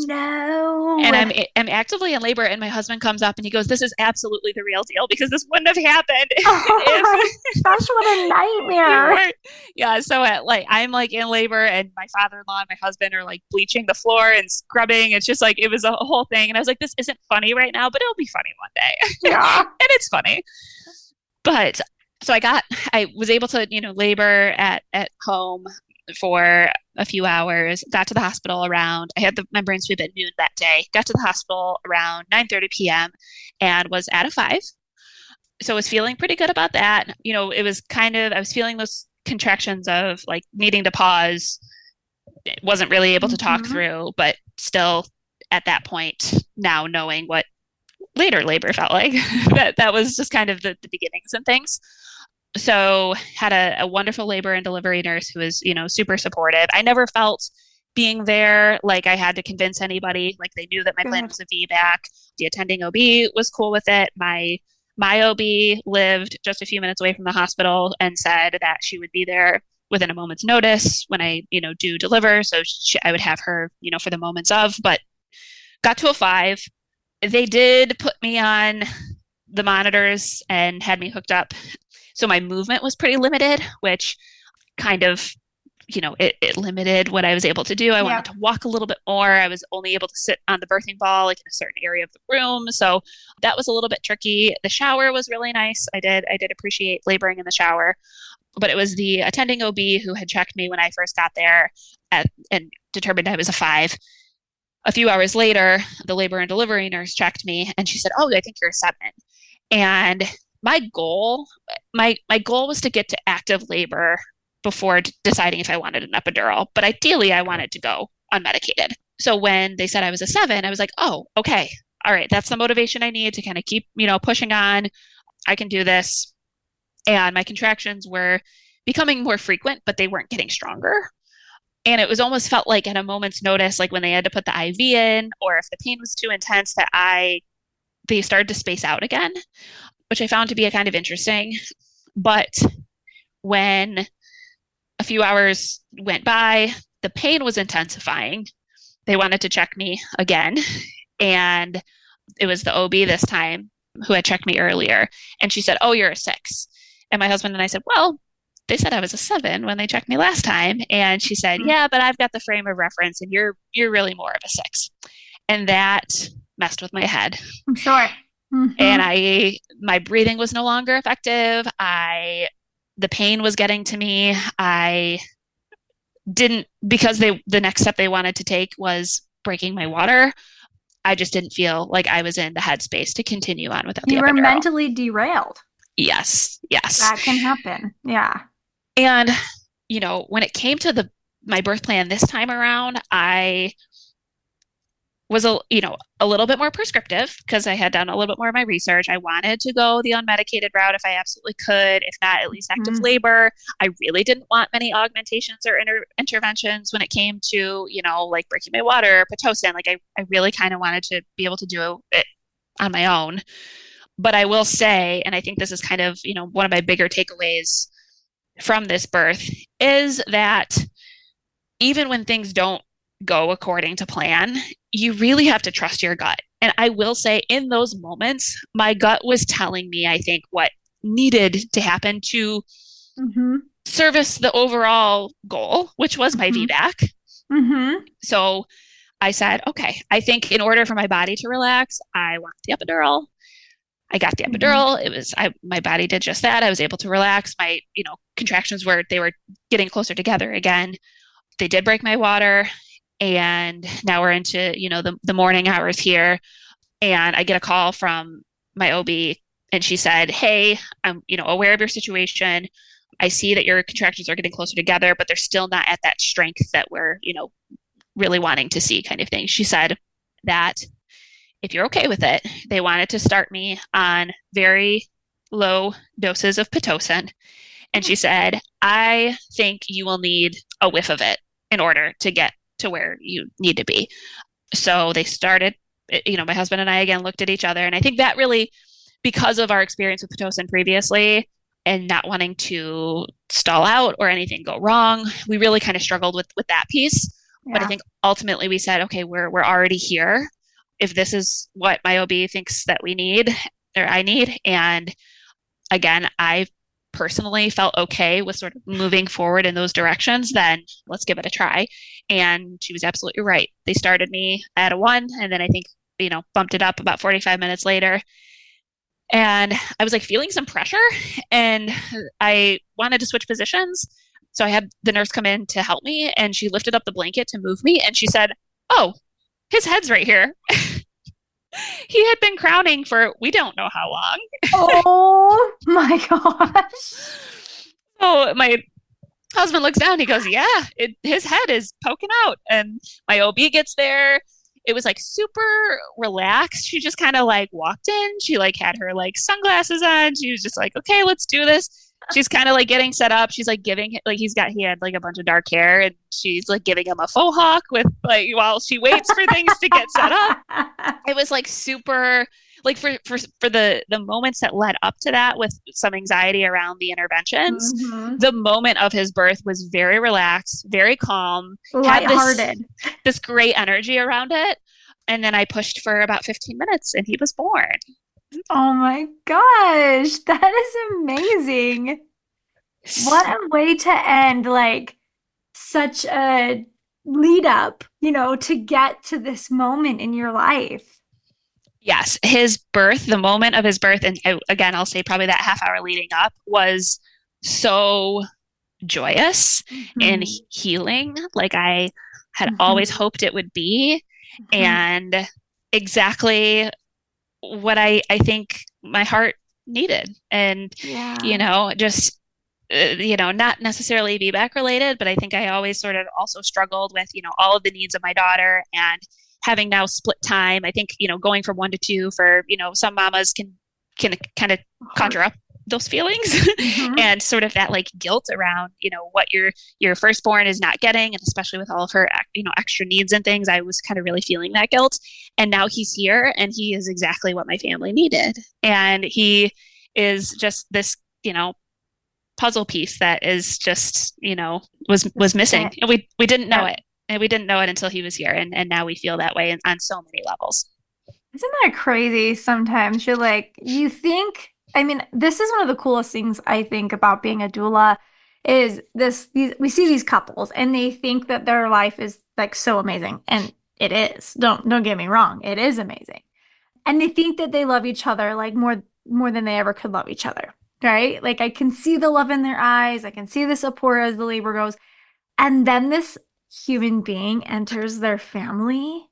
No. And I'm I'm actively in labor, and my husband comes up and he goes, "This is absolutely the real deal because this wouldn't have happened Oh if gosh, what a nightmare. Yeah, so at, like I'm like in labor, and my father-in-law and my husband are like bleaching the floor and scrubbing. It's just like it was a whole thing, and I was like, "This isn't funny right now, but it'll be funny one day." Yeah, and it's funny. But so I got, I was able to, you know, labor at at home for a few hours, got to the hospital around, I had the my brain sweep at noon that day, got to the hospital around nine thirty p.m. and was at a five. So I was feeling pretty good about that. You know, it was kind of, I was feeling those contractions of like needing to pause. Wasn't really able to talk mm-hmm. through, but still at that point now knowing what later labor felt like, that that was just kind of the, the beginnings and things. So had a, a wonderful labor and delivery nurse who was, you know, super supportive. I never felt being there like I had to convince anybody. Like they knew that my Good. plan was a V BAC. The attending O B was cool with it. My my O B lived just a few minutes away from the hospital and said that she would be there within a moment's notice when I, you know, do deliver. So she, I would have her, you know, for the moments of. But got to a five. They did put me on the monitors and had me hooked up. So my movement was pretty limited, which kind of, you know, it, it limited what I was able to do. I yeah. wanted to walk a little bit more. I was only able to sit on the birthing ball, like in a certain area of the room. So that was a little bit tricky. The shower was really nice. I did, I did appreciate laboring in the shower, but it was the attending O B who had checked me when I first got there at, and determined I was a five. A few hours later, the labor and delivery nurse checked me and she said, "Oh, I think you're a seven." And my goal, my, my goal was to get to active labor before d- deciding if I wanted an epidural. But ideally, I wanted to go unmedicated. So when they said I was a seven, I was like, oh, okay. All right. That's the motivation I need to kind of keep, you know, pushing on. I can do this. And my contractions were becoming more frequent, but they weren't getting stronger. And it was almost felt like at a moment's notice, like when they had to put the I V in, or if the pain was too intense, that I, they started to space out again, which I found to be a kind of interesting. But when a few hours went by, the pain was intensifying. They wanted to check me again. And it was the O B this time who had checked me earlier. And she said, "Oh, you're a six." And my husband and I said, "Well, they said I was a seven when they checked me last time." And she said, mm-hmm. "Yeah, but I've got the frame of reference and you're, you're really more of a six." And that messed with my head. I'm sure. Mm-hmm. And I, my breathing was no longer effective. I, the pain was getting to me. I didn't, because they, the next step they wanted to take was breaking my water. I just didn't feel like I was in the headspace to continue on without the You were epidural. mentally derailed. Yes. Yes. That can happen. Yeah. And, you know, when it came to the, my birth plan this time around, I was a, you know, a little bit more prescriptive because I had done a little bit more of my research. I wanted to go the unmedicated route if I absolutely could, if not at least active mm-hmm. labor. I really didn't want many augmentations or inter- interventions when it came to, you know, like breaking my water, Pitocin. Like I, I really kind of wanted to be able to do it on my own. But I will say, and I think this is kind of, you know, one of my bigger takeaways from this birth is that even when things don't go according to plan, you really have to trust your gut. And I will say in those moments, my gut was telling me, I think, what needed to happen to mm-hmm. service the overall goal, which was my mm-hmm. V BAC. Mm-hmm. So I said, okay, I think in order for my body to relax, I want the epidural. I got the epidural. Mm-hmm. It was, I, my body did just that. I was able to relax. My, you know, contractions were, they were getting closer together again. They did break my water. And now we're into, you know, the, the morning hours here. And I get a call from my O B and she said, "Hey, I'm, you know, aware of your situation. I see that your contractions are getting closer together, but they're still not at that strength that we're, you know, really wanting to see," kind of thing. She said that if you're okay with it, they wanted to start me on very low doses of Pitocin. And she said, "I think you will need a whiff of it in order to get to where you need to be." So they started, you know, my husband and I again looked at each other. And I think that really, because of our experience with Pitocin previously, and not wanting to stall out or anything go wrong. We really kind of struggled with with that piece. But I Yeah. think ultimately we said, okay, we're we're already here. If this is what my O B thinks that we need or I need, and again, I personally felt okay with sort of moving forward in those directions, then let's give it a try. And she was absolutely right. They started me at a one, and then I think, you know, bumped it up about forty-five minutes later. And I was like feeling some pressure, and I wanted to switch positions. So I had the nurse come in to help me, and she lifted up the blanket to move me, and she said, "Oh, his head's right here." He had been crowning for we don't know how long. Oh my gosh. So my husband looks down, he goes, "Yeah, it, his head is poking out." And my O B gets there. It was like super relaxed. She just kind of like walked in. She like had her like sunglasses on. She was just like, "Okay, let's do this." She's kind of like getting set up. She's like giving like he's got he had like a bunch of dark hair, and she's like giving him a faux hawk with like while she waits for things to get set up. It was like super like for for for the the moments that led up to that with some anxiety around the interventions. Mhm. The moment of his birth was very relaxed, very calm, had this Lighthearted. this great energy around it. And then I pushed for about fifteen minutes, and he was born. Oh my gosh, that is amazing. What a way to end like such a lead up, you know, to get to this moment in your life. Yes, his birth, the moment of his birth, and I, again, I'll say probably that half hour leading up was so joyous and Mhm. healing, like I had Mhm. always hoped it would be, Mhm. and exactly what I, I think my heart needed. And, Yeah. you know, just, uh, you know, not necessarily V BAC related, but I think I always sort of also struggled with, you know, all of the needs of my daughter, and having now split time. I think, you know, going from one to two for, you know, some mamas can, can kind of conjure up those feelings Mhm. and sort of that like guilt around, you know, what your your firstborn is not getting, and especially with all of her, you know, extra needs and things. I was kind of really feeling that guilt, and now he's here, and he is exactly what my family needed, and he is just this, you know, puzzle piece that is just, you know, was was missing, and we we didn't know Yeah. it, and we didn't know it until he was here, and and now we feel that way on so many levels. Isn't that crazy? Sometimes you're like, you think, I mean, this is one of the coolest things I think about being a doula is this, these, we see these couples and they think that their life is like so amazing. And it is. Don't, don't get me wrong. It is amazing. And they think that they love each other like more, more than they ever could love each other. Right? Like I can see the love in their eyes. I can see the support as the labor goes. And then this human being enters their family.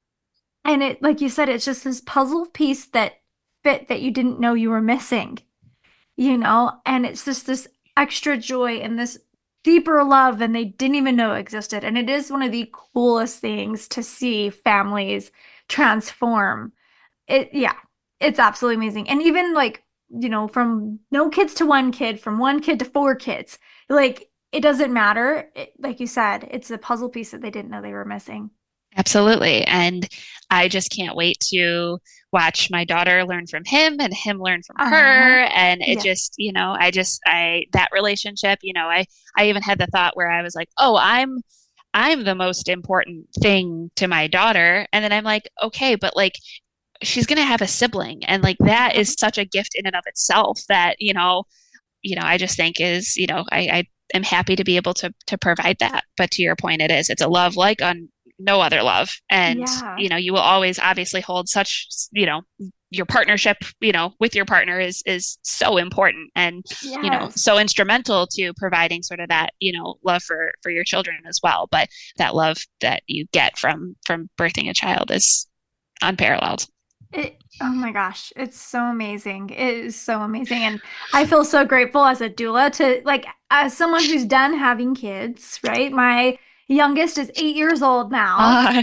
And it, like you said, it's just this puzzle piece that fit that you didn't know you were missing, you know? And it's just this extra joy and this deeper love than they didn't even know existed. And it is one of the coolest things to see families transform. It, yeah, it's absolutely amazing. And even like, you know, from no kids to one kid, from one kid to four kids, like it doesn't matter. It, like you said, it's a puzzle piece that they didn't know they were missing. Absolutely. And I just can't wait to watch my daughter learn from him and him learn from Uh-huh. her. And it Yeah. just, you know, I just, I, that relationship, you know, I, I even had the thought where I was like, oh, I'm, I'm the most important thing to my daughter. And then I'm like, okay, but like, she's going to have a sibling. And like, that is such a gift in and of itself that, you know, you know, I just think is, you know, I, I am happy to be able to, to provide that. But to your point, it is, it's a love like on no other love. And, Yeah. you know, you will always obviously hold such, you know, your partnership, you know, with your partner is, is so important and, you know, Yes. so instrumental to providing sort of that, you know, love for, for your children as well. But that love that you get from, from birthing a child is unparalleled. It, oh my gosh, it's so amazing. It is so amazing. And I feel so grateful as a doula to like as someone who's done having kids, right? My youngest is eight years old now, Uh,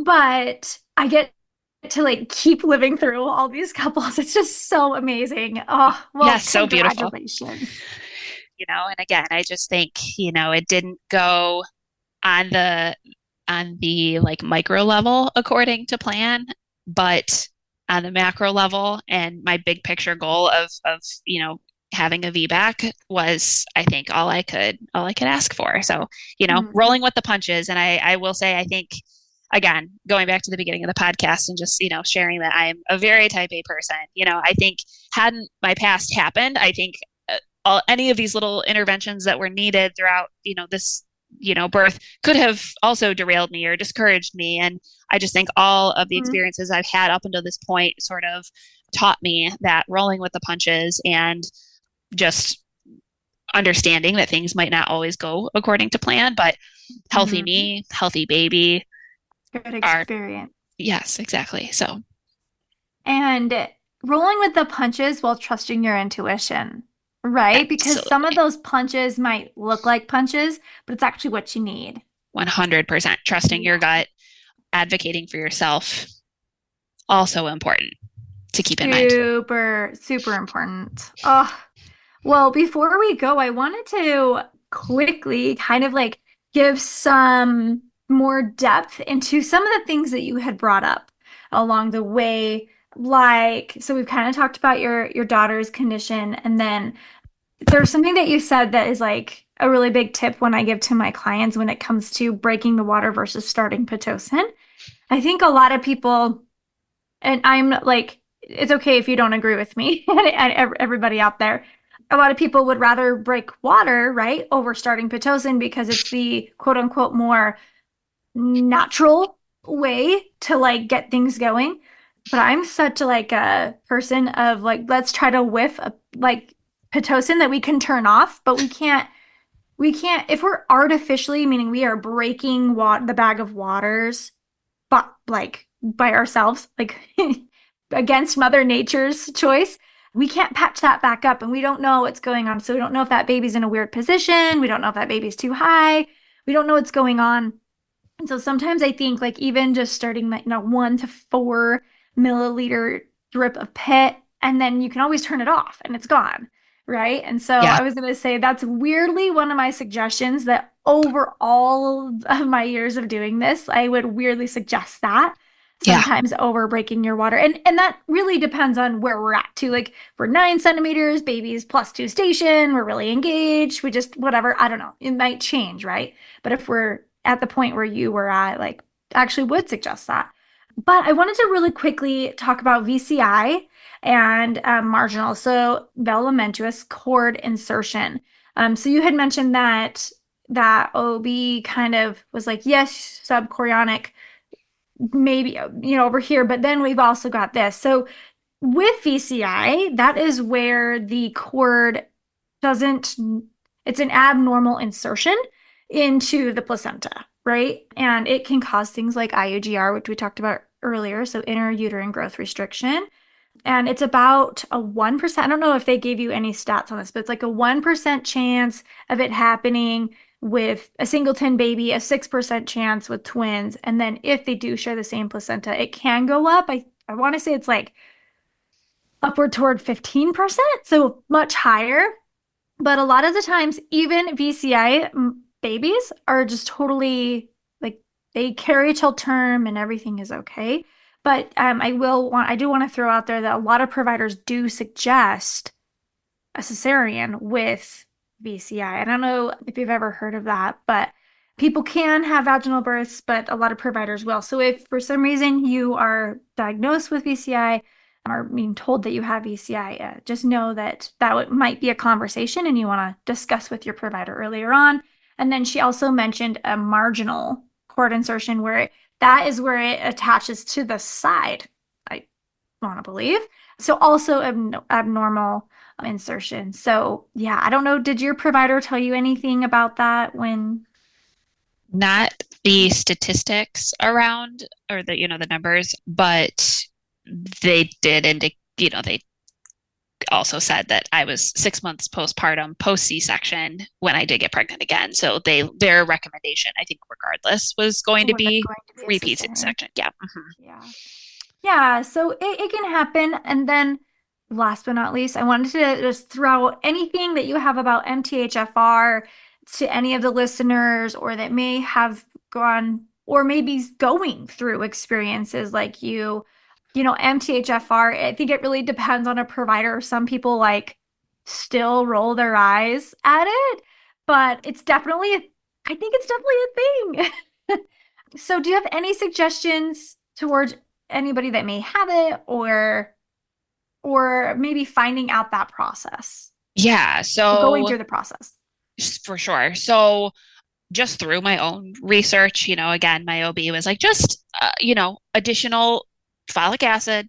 but I get to like keep living through all these couples. It's just so amazing. Oh, well, yes, so beautiful. congratulations. You know, and again, I just think, you know, it didn't go on the on the like micro level according to plan, but on the macro level and my big picture goal of of, you know, having a V BAC was, I think, all I could all I could ask for. So, you know, Mhm. rolling with the punches. And I, I will say, I think, again, going back to the beginning of the podcast and just, you know, sharing that I'm a very type A person. You know, I think hadn't my past happened, I think uh, all any of these little interventions that were needed throughout, you know, this, you know, birth could have also derailed me or discouraged me. And I just think all of the Mhm. experiences I've had up until this point sort of taught me that rolling with the punches and just understanding that things might not always go according to plan, but healthy Mhm. me, healthy baby Good are, experience. yes, exactly. So, And rolling with the punches while trusting your intuition, right? Because some of absolutely. those punches might look like punches, but it's actually what you need. one hundred percent trusting your Yeah. gut, advocating for yourself, also important to keep in mind. Super, super important. Oh, well, before we go, I wanted to quickly kind of like give some more depth into some of the things that you had brought up along the way. Like, so we've kind of talked about your your daughter's condition, and then there's something that you said that is like a really big tip when I give to my clients when it comes to breaking the water versus starting Pitocin. I think a lot of people, and I'm like, it's okay if you don't agree with me and everybody out there. A lot of people would rather break water, right, over starting Pitocin because it's the quote unquote more natural way to like get things going. But I'm such a, like a person of like, let's try to whiff a, like Pitocin that we can turn off, but we can't, we can't, if we're artificially, meaning we are breaking what the bag of waters, but like by ourselves, like against Mother Nature's choice, we can't patch that back up and we don't know what's going on. So we don't know if that baby's in a weird position. We don't know if that baby's too high. We don't know what's going on. And so sometimes I think like even just starting like, you know, one to four milliliter drip of pit, and then you can always turn it off and it's gone. Right. And so Yeah. I was going to say that's weirdly one of my suggestions that over all of my years of doing this, I would weirdly suggest that Yeah. sometimes over breaking your water. And and that really depends on where we're at too. Like for nine centimeters, babies plus two station, we're really engaged. We just whatever, I don't know. It might change, right? But if we're at the point where you were at, like, actually would suggest that. But I wanted to really quickly talk about V C I and um, marginal, so velamentous cord insertion. Um, so you had mentioned that that O B kind of was like, yes, subchorionic, maybe, you know, over here, but then we've also got this. So with V C I, that is where the cord doesn't, it's an abnormal insertion into the placenta, right? And it can cause things like I U G R, which we talked about earlier, so intrauterine growth restriction. And it's about a one percent. I don't know if they gave you any stats on this, but it's like a one percent chance of it happening with a singleton baby, a six percent chance with twins. And then if they do share the same placenta, it can go up. I, I want to say it's like upward toward fifteen percent, so much higher. But a lot of the times, even V C I babies are just totally like they carry till term and everything is okay. But um, I will want, I do want to throw out there that a lot of providers do suggest a cesarean with V C I. I I don't know if you've ever heard of that, but people can have vaginal births, but a lot of providers will. So if for some reason you are diagnosed with V C I or being told that you have V C I, uh, just know that that might be a conversation and you want to discuss with your provider earlier on. And then she also mentioned a marginal cord insertion where it, that is where it attaches to the side, I want to believe. So also ab abnormal insertion. So yeah, I don't know. Did your provider tell you anything about that when? Not the statistics around or the, you know, the numbers, but they did indicate, you know, they also said that I was six months postpartum, post C-section when I did get pregnant again. So they their recommendation, I think, regardless, was going to Was it be going to be a repeat cesarean? C-section. Yeah. Mhm. Yeah. Yeah, so it, it can happen. And then last but not least, I wanted to just throw anything that you have about M T H F R to any of the listeners or that may have gone or maybe going through experiences like you. You know, M T H F R, I think it really depends on a provider. Some people like still roll their eyes at it, but it's definitely, a, I think it's definitely a thing. So do you have any suggestions towards anybody that may have it or or maybe finding out that process Yeah, or going so through the process? for sure. So just through my own research, you know, again, my O B was like, just, uh, you know, additional folic acid.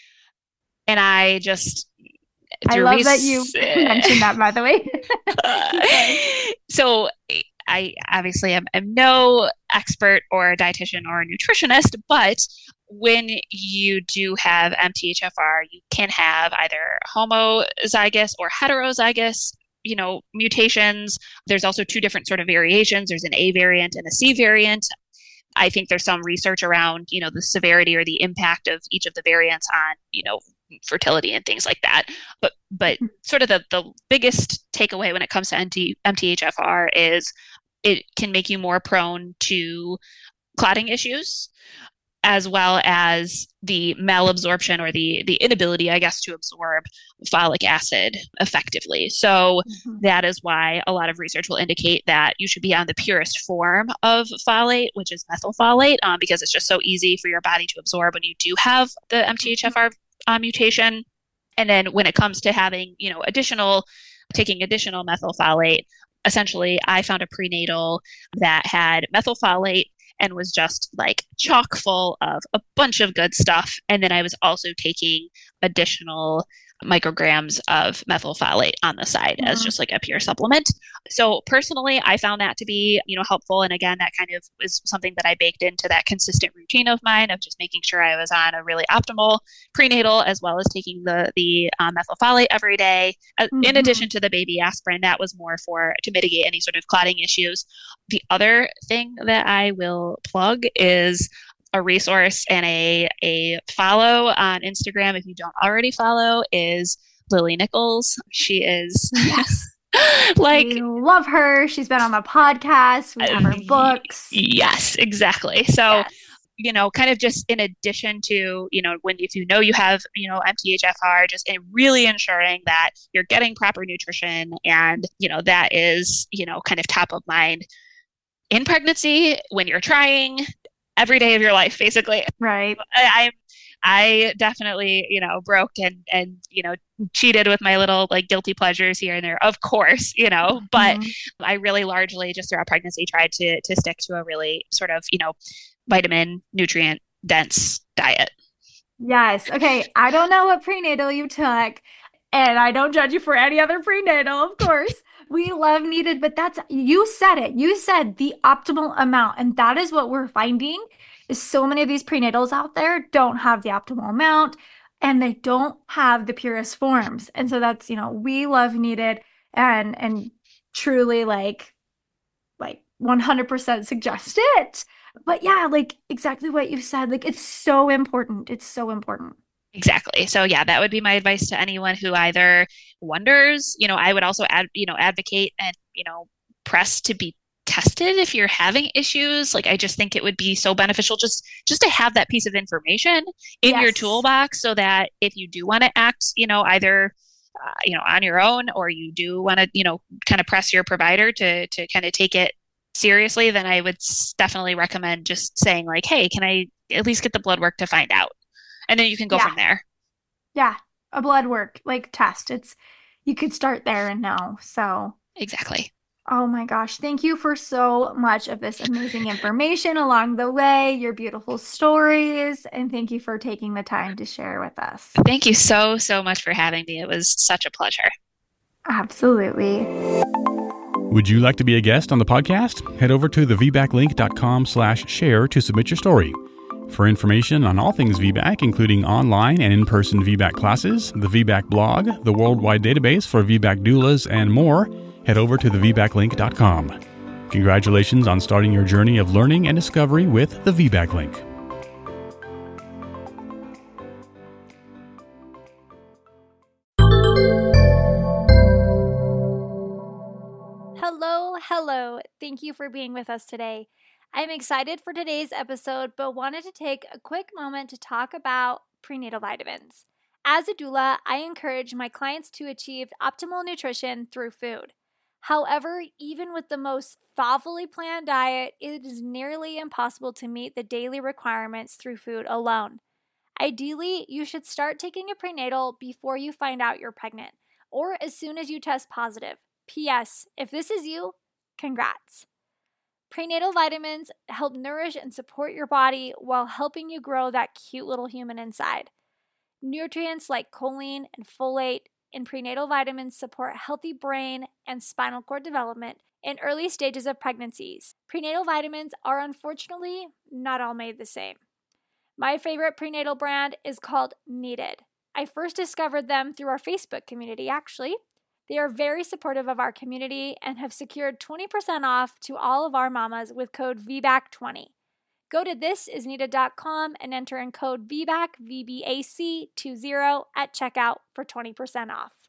And I just, I through love that you research, mentioned that, by the way. Keep going. so I obviously am, am no expert or a dietitian or a nutritionist, but when you do have M T H F R, you can have either homozygous or heterozygous, you know, mutations. There's also two different sort of variations. There's an A variant and a C variant. I think there's some research around, you know, the severity or the impact of each of the variants on, you know, fertility and things like that. But but sort of the, the biggest takeaway when it comes to M T H F R is it can make you more prone to clotting issues, as well as the malabsorption or the the inability, I guess, to absorb folic acid effectively. So mm-hmm. that is why a lot of research will indicate that you should be on the purest form of folate, which is methylfolate, um, because it's just so easy for your body to absorb when you do have the M T H F R uh, mutation. And then when it comes to having, you know, additional, taking additional methylfolate, essentially I found a prenatal that had methylfolate and was just like chock full of a bunch of good stuff. And then I was also taking additional micrograms of methylfolate on the side mm-hmm. as just like a pure supplement. So personally, I found that to be, you know, helpful. And again, that kind of is something that I baked into that consistent routine of mine of just making sure I was on a really optimal prenatal, as well as taking the, the um, methylfolate every day. Mm-hmm. In addition to the baby aspirin, that was more for to mitigate any sort of clotting issues. The other thing that I will plug is a resource and a a follow on Instagram, if you don't already follow, is Lily Nichols. She is like, we love her. She's been on the podcast. We have her books. Yes, exactly. So, yes. you know, kind of just in addition to, you know, when if you know you have, you know, M T H F R, just in really ensuring that you're getting proper nutrition, and, you know, that is, you know, kind of top of mind in pregnancy, when you're trying, every day of your life, basically. Right. I, I I definitely, you know, broke and, and, you know, cheated with my little like guilty pleasures here and there, of course, you know, but mm-hmm. I really largely just throughout pregnancy tried to, to stick to a really sort of, you know, vitamin, nutrient dense diet. Yes. Okay. I don't know what prenatal you took, and I don't judge you for any other prenatal, of course. We love Needed, but that's, you said it. You said the optimal amount. And that is what we're finding is so many of these prenatals out there don't have the optimal amount, and they don't have the purest forms. And so that's, you know, we love Needed and, and truly like, like one hundred percent suggest it. But yeah, like exactly what you said, like it's so important. It's so important. Exactly. So yeah, that would be my advice to anyone who either wonders, you know, I would also add, you know, advocate and, you know, press to be tested if you're having issues. Like, I just think it would be so beneficial just, just to have that piece of information in yes. your toolbox, so that if you do want to act, you know, either, uh, you know, on your own, or you do want to, you know, kind of press your provider to, to kind of take it seriously, then I would definitely recommend just saying like, hey, can I at least get the blood work to find out? And then you can go yeah. from there. Yeah. A blood work, like test. It's, you could start there and know. So exactly. Oh my gosh. Thank you for so much of this amazing information along the way, your beautiful stories, and thank you for taking the time to share with us. Thank you so, so much for having me. It was such a pleasure. Absolutely. Would you like to be a guest on the podcast? Head over to the v bac link dot com slash share to submit your story. For information on all things V BAC, including online and in-person V BAC classes, the V BAC blog, the worldwide database for V BAC doulas, and more, head over to the v bac link dot com. Congratulations on starting your journey of learning and discovery with the V BAC Link. Hello, hello. Thank you for being with us today. I'm excited for today's episode, but wanted to take a quick moment to talk about prenatal vitamins. As a doula, I encourage my clients to achieve optimal nutrition through food. However, even with the most thoughtfully planned diet, it is nearly impossible to meet the daily requirements through food alone. Ideally, you should start taking a prenatal before you find out you're pregnant, or as soon as you test positive. P S. If this is you, congrats. Prenatal vitamins help nourish and support your body while helping you grow that cute little human inside. Nutrients like choline and folate in prenatal vitamins support healthy brain and spinal cord development in early stages of pregnancies. Prenatal vitamins are unfortunately not all made the same. My favorite prenatal brand is called Needed. I first discovered them through our Facebook community, actually. They are very supportive of our community and have secured twenty percent off to all of our mamas with code V B A C twenty. Go to this is needed dot com and enter in code V B A C, V B A C twenty at checkout for twenty percent off.